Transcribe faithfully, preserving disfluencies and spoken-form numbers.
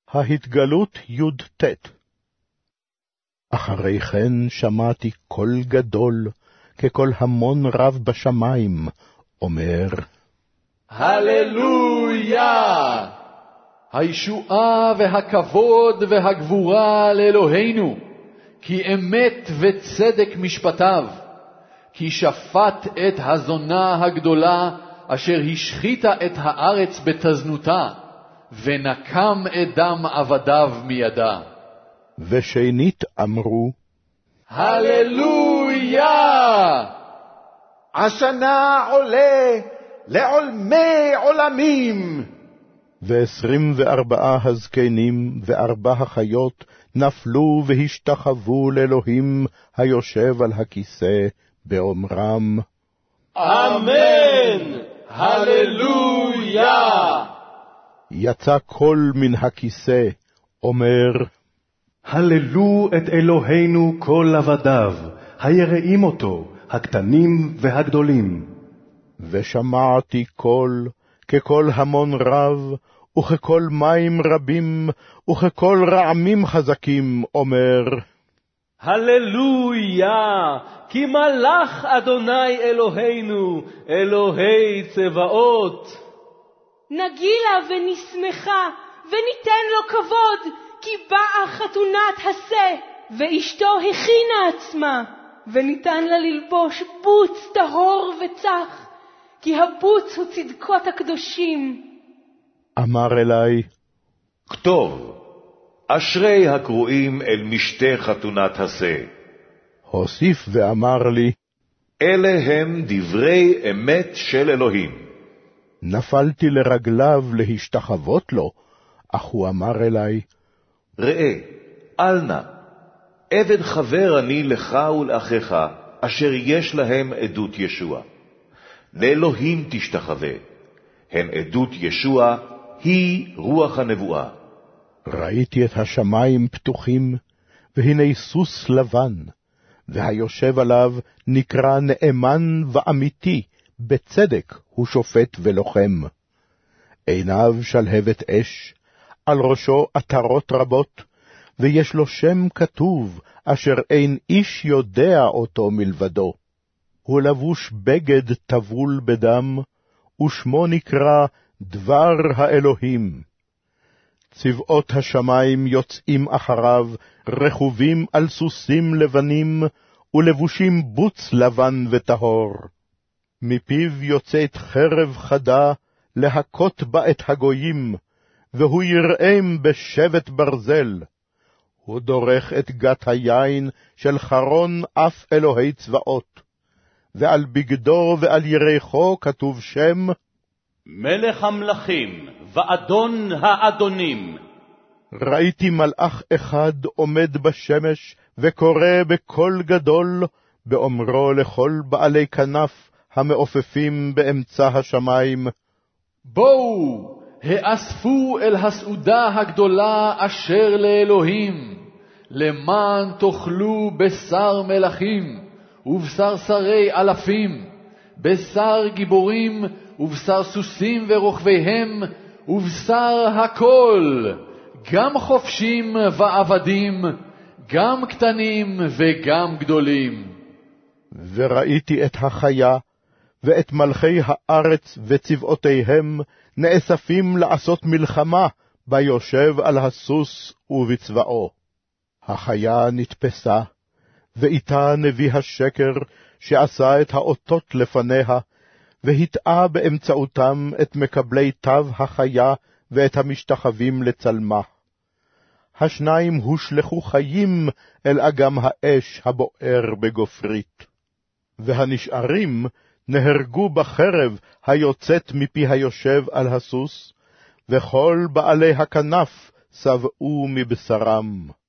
ההתגלות י"ט. אחרי כן שמעתי קול גדול, כקול המון רב בשמיים, אומר, הללויה! הישועה והכבוד והגבורה לאלוהינו, כי אמת וצדק משפטיו, כי שפט את הזונה הגדולה, אשר השחיתה את הארץ בתזנותה, ונקם את דם עבדיו מידה. ושנית אמרו, הללויה! השנה עולה לעולמי עולמים. ועשרים וארבעה הזקנים וארבע החיות נפלו והשתחוו לאלוהים היושב על הכיסא באומרם, אמן! הללויה! יצא קול מן הכיסא, אומר, הללו את אלוהינו כל עבדיו, היראים אותו, הקטנים והגדולים. ושמעתי קול, כקול המון רב, וכקול מים רבים, וכקול רעמים חזקים, אומר, הללויה! כי מלך אדוני אלוהינו, אלוהי צבאות. נגילה ונשמחה, וניתן לו כבוד, כי באה חתונת השה, ואשתו הכינה עצמה, וניתן לה ללבוש בוץ טהור וצח, כי הבוץ הוא צדקות הקדושים. אמר אלי, כתוב, אשרי הקרואים אל משתה חתונת השה. הוסיף ואמר לי, אלה הם דברי אמת של אלוהים. נפלתי לרגליו להשתחוות לו, אך הוא אמר אלי, ראה, אל נא, עבד חבר אני לך ולאחיך, אשר יש להם עדות ישוע. לאלוהים תשתחווה, הן עדות ישוע, היא רוח הנבואה. ראיתי את השמיים פתוחים, והנה סוס לבן, והיושב עליו נקרא נאמן ואמיתי, בצדק הוא שופט ולוחם. עיניו שלהבת אש, על ראשו עטרות רבות, ויש לו שם כתוב, אשר אין איש יודע אותו מלבדו. הוא לבוש בגד טבול בדם, ושמו נקרא דבר האלוהים. צבאות השמיים יוצאים אחריו, רכובים על סוסים לבנים, ולבושים בוץ לבן וטהור. מפיו יוצאת חרב חדה, להכות בה את הגויים, והוא יראם בשבט ברזל. הוא דורך את גת היין של חרון אף אלוהי צבאות, ועל בגדו ועל ירחו כתוב שם, מלך המלכים ואדון האדונים. ראיתי מלאך אחד עומד בשמש, וקורא בקול גדול, באומרו לכל בעלי כנף המעופפים באמצע השמיים, בואו, האספו אל הסעודה הגדולה אשר לאלוהים, למען תאכלו בשר מלכים, ובשר שרי אלפים, בשר גיבורים, ובשר סוסים ורוכביהם, ובשר הכל, גם חופשים ועבדים, גם קטנים וגם גדולים. וראיתי את החיה, ואת מלכי הארץ וצבאותיהם, נאספים לעשות מלחמה, ביושב על הסוס ובצבאו. החיה נתפסה, ואיתה נביא השקר, שעשה את האותות לפניה, והטעה באמצעותם את מקבלי תו החיה, ואת המשתחווים לצלמה. השניים הושלחו חיים אל אגם האש הבוער בגופרית. והנשארים נהרגו בחרב היוצאת מפי היושב על הסוס, וכל בעלי הכנף שבעו מבשרם.